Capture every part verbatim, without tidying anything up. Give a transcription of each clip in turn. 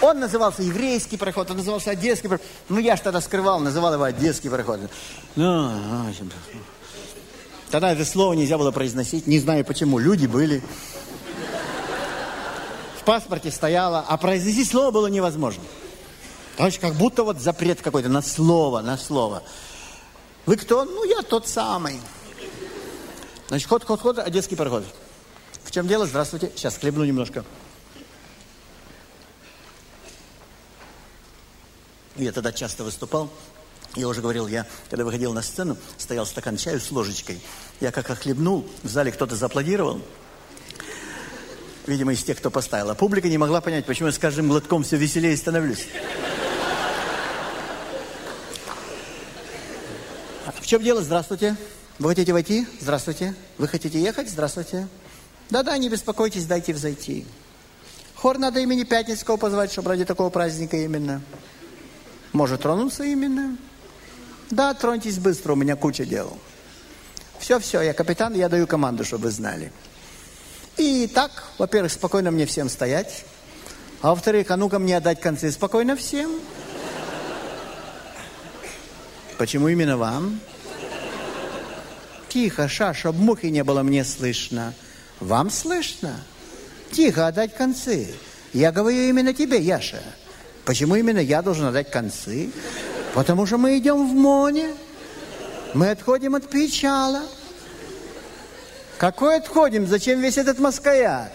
Он назывался еврейский пароход, он назывался одесский пароход. Ну, я ж тогда скрывал, называл его одесский пароход. Ну, в общем, тогда это слово нельзя было произносить, не знаю почему. Люди были. В паспорте стояло, а произносить слово было невозможно. Короче, как будто вот запрет какой-то на слово, на слово. Вы кто? Ну, я тот самый. Значит, ход, ход, ход, одесский пароход. В чем дело? Здравствуйте. Сейчас хлебну немножко. Я тогда часто выступал. Я уже говорил, я, когда выходил на сцену, стоял стакан чаю с ложечкой. Я как охлебнул, в зале кто-то зааплодировал. Видимо, из тех, кто поставил. А публика не могла понять, почему я с каждым глотком все веселее становлюсь. В чем дело? Здравствуйте. Вы хотите войти? Здравствуйте. Вы хотите ехать? Здравствуйте. Да-да, не беспокойтесь, дайте взойти. Хор надо имени Пятницкого позвать, чтобы ради такого праздника именно. Может тронуться именно? Да, троньтесь быстро, у меня куча дел. Все-все, я капитан, я даю команду, чтобы вы знали. И так, во-первых, спокойно мне всем стоять. А во-вторых, а ну-ка мне отдать концы спокойно всем. Почему именно вам? Тихо, ша, чтоб мухи не было, мне слышно. Вам слышно? Тихо, отдать концы. Я говорю именно тебе, Яша. Почему именно я должен отдать концы? Потому что мы идем в Моне. Мы отходим от причала. Какой отходим? Зачем весь этот маскаят?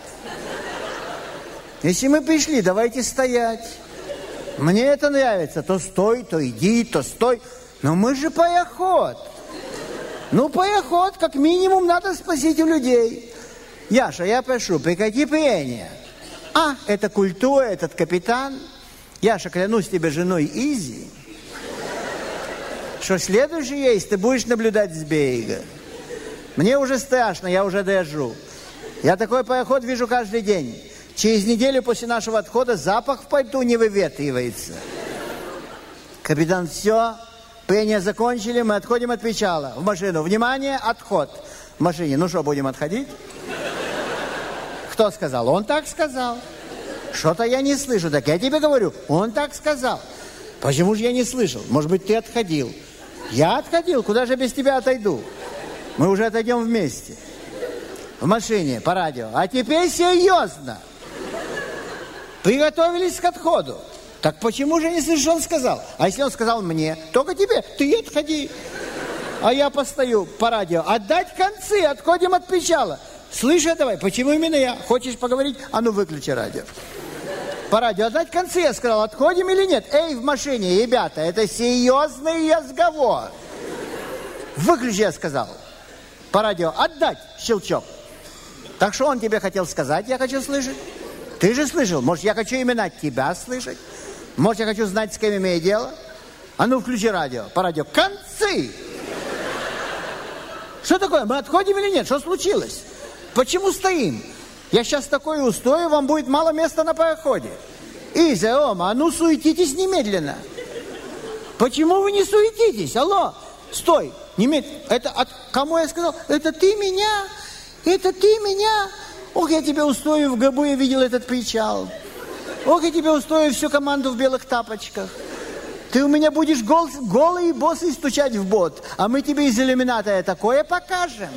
Если мы пришли, давайте стоять. Мне это нравится. То стой, то иди, то стой. Но мы же пароход. Ну, пароход, как минимум, надо спросить у людей. Яша, я прошу, прекрати прения. А, это культура, этот капитан. Яша, клянусь тебе женой Изи, что в следующий рейс ты будешь наблюдать с берега. Мне уже страшно, я уже дрожу. Я такой пароход вижу каждый день. Через неделю после нашего отхода запах в порту не выветривается. Капитан, все, прения закончили, мы отходим от причала. В машину. Внимание, отход. В машине. Ну что, будем отходить? Кто сказал? Он так сказал. Что-то я не слышу. Так я тебе говорю, он так сказал. Почему же я не слышал? Может быть, ты отходил. Я отходил, куда же без тебя отойду? Мы уже отойдем вместе. В машине, по радио. А теперь серьезно. Приготовились к отходу. Так почему же не слышишь, что он сказал? А если он сказал мне, только тебе, ты отходи. А я постою по радио. Отдать концы, отходим от причала. Слышь, давай, почему именно я? Хочешь поговорить? А ну выключи радио. По радио отдать концы, я сказал, отходим или нет? Эй, в машине, ребята, это серьезный разговор. Выключи, я сказал. По радио отдать, щелчок. Так что он тебе хотел сказать, я хочу слышать? Ты же слышал, может, я хочу именно тебя слышать? Может, я хочу знать, с кем имею дело? А ну, включи радио, по радио. Концы! Что такое, мы отходим или нет? Что случилось? Почему стоим? Я сейчас такой устрою, вам будет мало места на пароходе. Изя, Рома, а ну суетитесь немедленно. Почему вы не суетитесь? Алло, стой, немедленно. Это от кому я сказал? Это ты меня? Это ты меня? Ох, я тебе устрою в гробу, я видел этот причал. Ох, я тебе устрою всю команду в белых тапочках. Ты у меня будешь гол, голый и босый стучать в бот, а мы тебе из иллюмината такое покажем.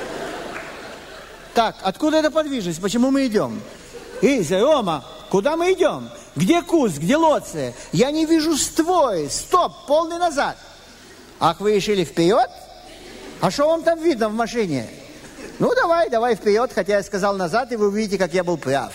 Так, откуда эта подвижность? Почему мы идем? Изя, Рома, куда мы идем? Где куст, где лоция? Я не вижу ствой. Стоп, полный назад. Ах, вы решили вперед? А что вам там видно в машине? Ну, давай, давай вперед, хотя я сказал назад, и вы увидите, как я был прав.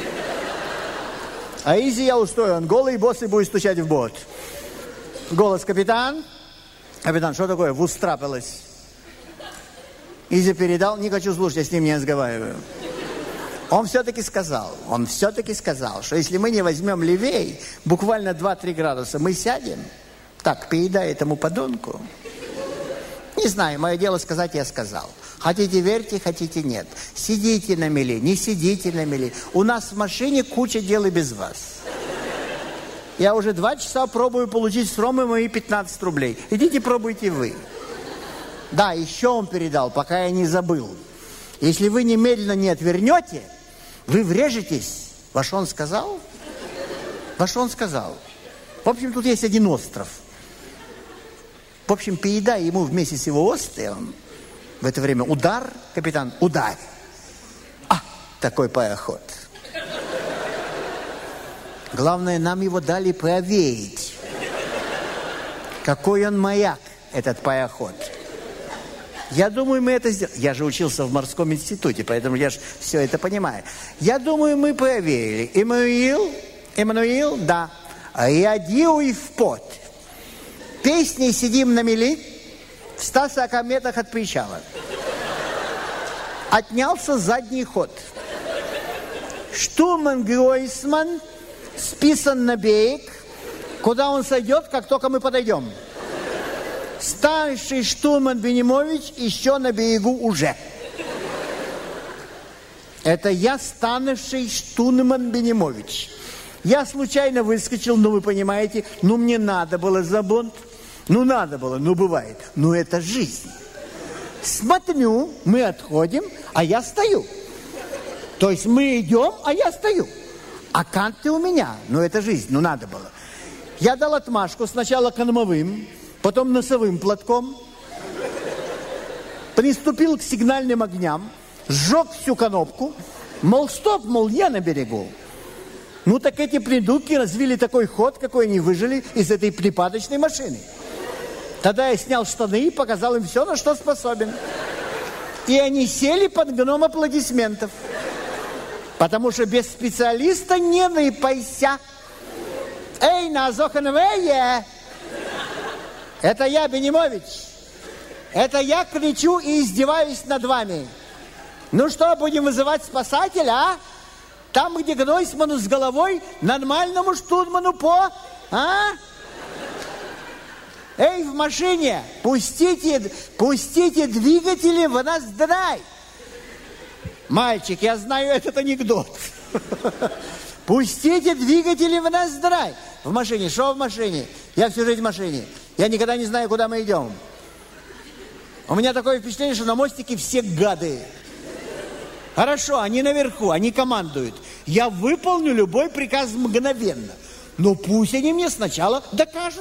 А Изи я устрою, он голый и босый будет стучать в бот. Голос, капитан. Капитан, что такое? В ус трапилось. Изи передал, не хочу слушать, я с ним не разговариваю. Он все-таки сказал, он все-таки сказал, что если мы не возьмем левей, буквально два-три градуса, мы сядем. Так, передай этому подонку. Не знаю, мое дело сказать, я сказал. Хотите верьте, хотите нет. Сидите на мели, не сидите на мели. У нас в машине куча дел и без вас. Я уже два часа пробую получить с Ромы мои пятнадцать рублей. Идите пробуйте вы. Да, еще он передал, пока я не забыл. Если вы немедленно не отвернете, вы врежетесь. Во что он сказал? Во что он сказал? В общем, тут есть один остров. В общем, передай ему вместе с его островом в это время удар, капитан, ударь. А, такой пароход. Главное, нам его дали проверить. Какой он маяк, этот пароход. Я думаю, мы это сделали. Я же учился в морском институте, поэтому я же все это понимаю. Я думаю, мы проверили. Эммануил, Эммануил, да. Реагируй в порт. Песней сидим на мели в ста сорока метрах от причала. Отнялся задний ход. Штурман Гройсман списан на берег, куда он сойдет, как только мы подойдем. Старший штурман Бенимович еще на берегу уже. Это я, старший штурман Бенимович. Я случайно выскочил, ну вы понимаете, ну мне надо было за бунт. Ну надо было, ну бывает. Ну это жизнь. Смотрю, мы отходим, а я стою. То есть мы идем, а я стою. А канты у меня. Ну это жизнь, ну надо было. Я дал отмашку сначала кормовым, потом носовым платком. Приступил к сигнальным огням, сжег всю канопку. Мол, стоп, мол, я на берегу. Ну так эти придурки развили такой ход, какой они выжили из этой припадочной машины. Тогда я снял штаны и показал им все, на что способен. И они сели под гном аплодисментов. Потому что без специалиста не выпайся. Эй, назоханвее! Это я, Бенимович. Это я кричу и издеваюсь над вами. Ну что, будем вызывать спасателя, а? Там, где Гройсману с головой, нормальному штурману по... А? Эй, в машине, пустите, пустите двигатели в раздрай. Мальчик, я знаю этот анекдот. Пустите двигатели в раздрай. В машине, что в машине? Я всю жизнь в машине. Я никогда не знаю, куда мы идем. У меня такое впечатление, что на мостике все гады. Хорошо, они наверху, они командуют. Я выполню любой приказ мгновенно. Но пусть они мне сначала докажут.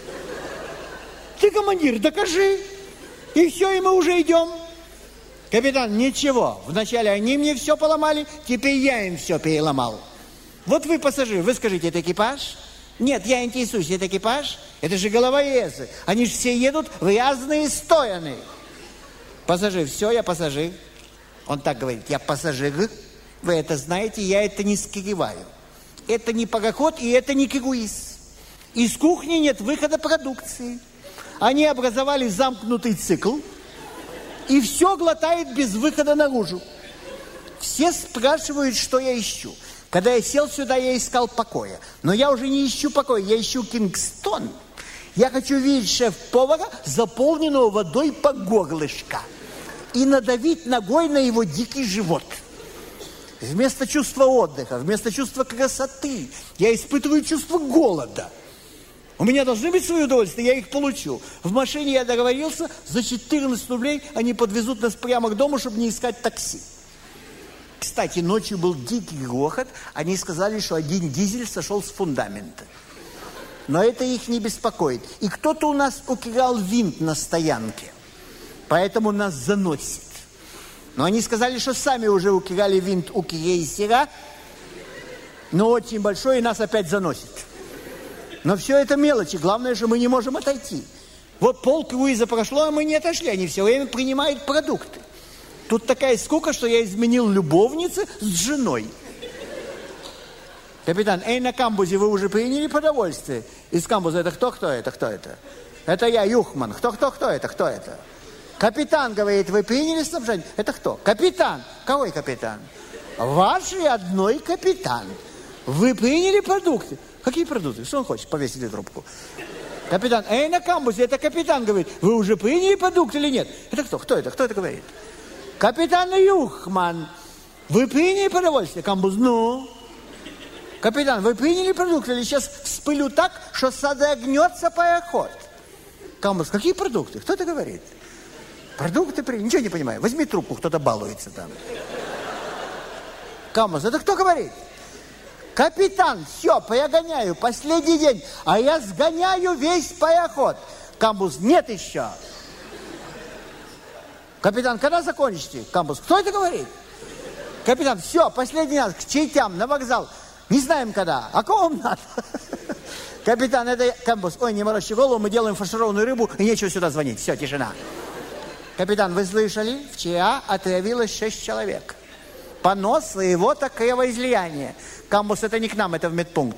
Ты, командир, докажи. И все, и мы уже идем. Капитан, ничего. Вначале они мне все поломали, теперь я им все переломал. Вот вы, пассажир, вы скажите, это экипаж? Нет, я интересуюсь, это экипаж? Это же головорезы. Они же все едут в разные стороны. Пассажир, все, я пассажир. Он так говорит, я пассажир. Вы это знаете, я это не скрываю. Это не пароход и это не круиз. Из кухни нет выхода продукции. Они образовали замкнутый цикл, и все глотает без выхода наружу. Все спрашивают, что я ищу. Когда я сел сюда, я искал покоя. Но я уже не ищу покоя, я ищу Кингстон. Я хочу видеть шеф-повара, заполненного водой по горлышко, и надавить ногой на его дикий живот. Вместо чувства отдыха, вместо чувства красоты, я испытываю чувство голода. У меня должны быть свои удовольствия, я их получу. В машине я договорился, за четырнадцать рублей они подвезут нас прямо к дому, чтобы не искать такси. Кстати, ночью был дикий грохот. Они сказали, что один дизель сошел с фундамента. Но это их не беспокоит. И кто-то у нас украл винт на стоянке. Поэтому нас заносит. Но они сказали, что сами уже украли винт у крейсера. Но очень большой, и нас опять заносит. Но все это мелочи. Главное, что мы не можем отойти. Вот пол круиза прошло, а мы не отошли. Они все время принимают продукты. Тут такая скука, что я изменил любовнице с женой. Капитан, эй, на камбузе вы уже приняли продовольствие? Из камбуза это кто, кто это, кто это? Это я, Юхман. Кто, кто, кто это, кто это? Капитан говорит, вы приняли снабжение? Это кто? Капитан. Какой капитан? Ваш родной капитан. Вы приняли продукты? Какие продукты? Что он хочет? Повесили трубку. Капитан, эй, на камбузе, это капитан говорит, вы уже приняли продукт или нет? Это кто? Кто это? Кто это говорит? Капитан Юхман, вы приняли продовольствие? Камбуз, ну? Капитан, вы приняли продукт или сейчас вспылю так, что содрогнется пароход? Камбуз, какие продукты? Кто это говорит? Продукты приняли? Ничего не понимаю. Возьми трубку, кто-то балуется там. Камбуз, это кто говорит? Капитан, все, я гоняю, последний день, а я сгоняю весь пароход. Камбус, нет еще. Капитан, когда закончите? Камбус, кто это говорит? Капитан, все, последний раз, к чаятям, на вокзал. Не знаем когда. А кого вам надо? Капитан, это Камбус. Ой, не морочьте голову, мы делаем фаршированную рыбу, и нечего сюда звонить. Все, тишина. Капитан, вы слышали? Вчера отравилось шесть человек. Понос своего такого излияния. Камбус, это не к нам, это в медпункт.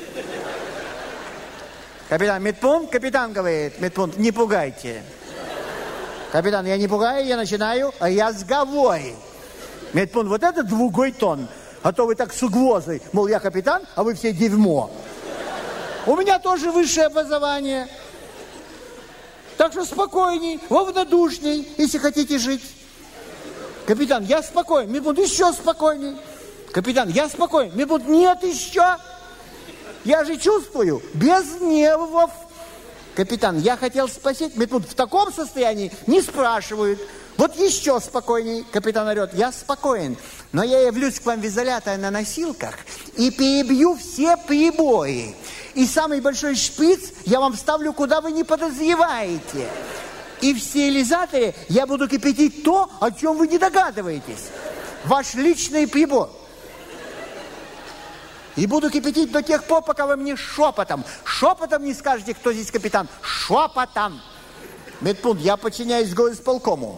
Капитан, медпункт? Капитан говорит, медпункт, не пугайте. Капитан, я не пугаю, я начинаю, а я сговорю. Медпункт, вот это другой тон. А то вы так с угрозой, мол, я капитан, а вы все дерьмо. У меня тоже высшее образование. Так что спокойней, равнодушней, если хотите жить. Капитан, я спокоен. Медпункт, еще спокойней. Капитан, я спокоен. Медпункт, нет еще. Я же чувствую, без нервов. Капитан, я хотел спросить. Медпункт, в таком состоянии не спрашивают. Вот еще спокойней. Капитан орет, я спокоен, но я явлюсь к вам в изолятор на носилках и перебью все прибои. И самый большой шприц я вам вставлю, куда вы не подозреваете. И в стерилизаторе я буду кипятить то, о чем вы не догадываетесь. Ваш личный прибор. И буду кипятить до тех пор, пока вы мне шепотом, шепотом не скажете, кто здесь капитан. Шепотом. Медпункт, я подчиняюсь горисполкому.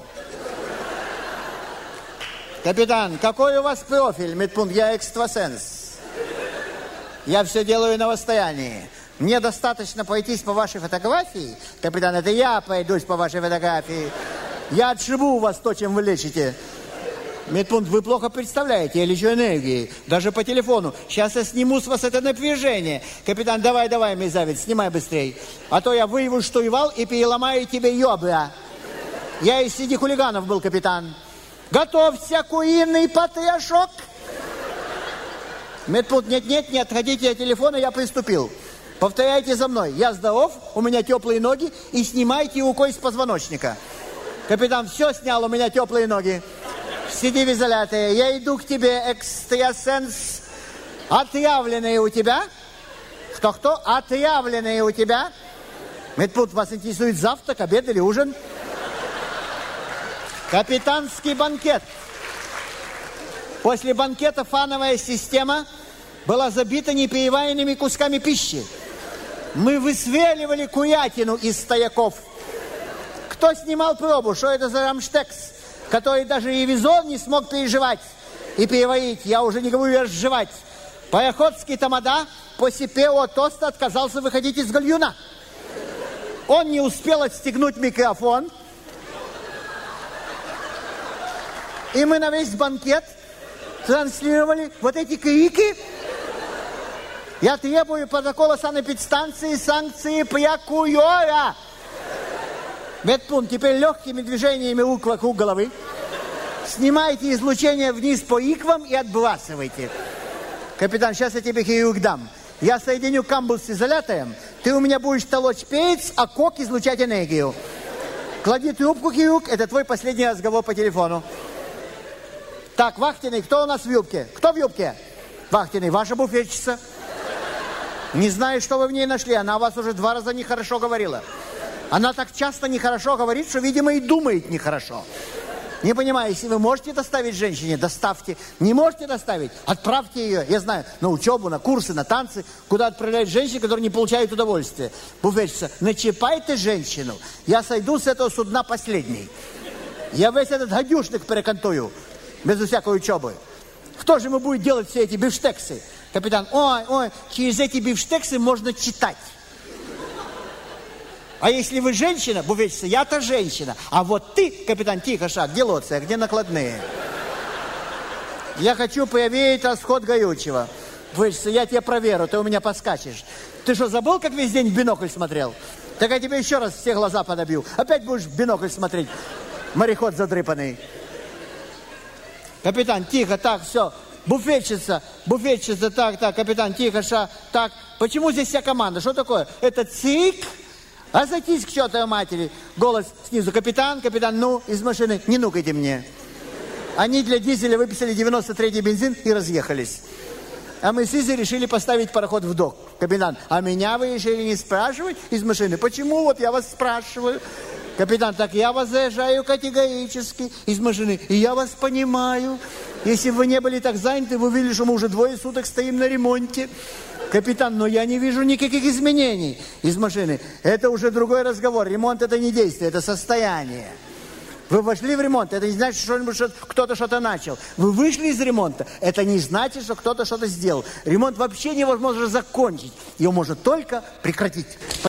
Капитан, какой у вас профиль? Медпункт, я экстрасенс. Я все делаю на расстоянии. Мне достаточно пройтись по вашей фотографии. Капитан, это я пройдусь по вашей фотографии. Я отшибу у вас то, чем вы лечите. Медпункт, вы плохо представляете, я лечу энергией. Даже по телефону. Сейчас я сниму с вас это напряжение. Капитан, давай, давай, мерзавец, снимай быстрей. А то я выяву штурвал и переломаю тебе ёбра. Я из среди хулиганов был, капитан. Готовься, куриный потрошок. Медпункт, нет-нет, не отходите от телефона, я приступил. Повторяйте за мной. Я здоров, у меня теплые ноги, и снимайте рукой с позвоночника. Капитан, все снял, у меня теплые ноги. Сиди в изоляторе. Я иду к тебе, экстрасенс. Отравленные у тебя? Кто-кто? Отравленные у тебя? Медпункт, вас интересует завтрак, обед или ужин? Капитанский банкет. После банкета фановая система была забита непереваренными кусками пищи. Мы высверливали курятину из стояков. Кто снимал пробу? Что это за рамштекс, который даже ревизор не смог переживать и переварить? Я уже не говорю разжевать. Пароходский тамада после первого тоста отказался выходить из гальюна. Он не успел отстегнуть микрофон. И мы на весь банкет транслировали вот эти крики. Я требую протокола санэпидстанции, санкции прокурора. Медпункт, теперь легкими движениями рук вокруг головы. Снимайте излучение вниз по иквам и отбрасывайте. Капитан, сейчас я тебе хирург дам. Я соединю камбус с изолятором, ты у меня будешь толочь перец, а кок излучать энергию. Клади трубку, хирург, это твой последний разговор по телефону. Так, вахтенный, кто у нас в юбке? Кто в юбке? Вахтенный, ваша буфетчица. Не знаю, что вы в ней нашли, она о вас уже два раза нехорошо говорила. Она так часто нехорошо говорит, что, видимо, и думает нехорошо. Не понимаю, если вы можете доставить женщине, доставьте. Не можете доставить, отправьте ее, я знаю, на учебу, на курсы, на танцы, куда отправляют женщин, которые не получают удовольствия. Буфетчица, начипайте женщину, я сойду с этого судна последней. Я весь этот гадюшник перекантую, без всякой учебы. Кто же ему будет делать все эти бифштексы? Капитан, ой, ой, через эти бифштексы можно читать. А если вы женщина, буфетчица, я-то женщина. А вот ты, капитан, тихо, шаг, где лоция, где накладные? Я хочу проверить расход горючего. Буфетчица, я тебя проверю, ты у меня подскачешь. Ты что, забыл, как весь день в бинокль смотрел? Так я тебе еще раз все глаза подобью. Опять будешь в бинокль смотреть, мореход задрыпанный. Капитан, тихо, так, все. Буфетчица, буфетчица, так, так, капитан, тихо, ша, так. Почему здесь вся команда? Что такое? Это цик? А зайтись к чертовой матери. Голос снизу. Капитан, капитан, ну, из машины, не нукайте мне. Они для дизеля выписали девяносто третий бензин и разъехались. А мы с Изей решили поставить пароход в док. Капитан, а меня вы решили не спрашивать из машины? Почему? Вот я вас спрашиваю. Капитан, так я вас заезжаю категорически из машины. И я вас понимаю. Если бы вы не были так заняты, вы увидели, что мы уже двое суток стоим на ремонте. Капитан, но я не вижу никаких изменений из машины. Это уже другой разговор. Ремонт это не действие, это состояние. Вы вошли в ремонт, это не значит, что, что кто-то что-то начал. Вы вышли из ремонта, это не значит, что кто-то что-то сделал. Ремонт вообще невозможно закончить. Его можно только прекратить.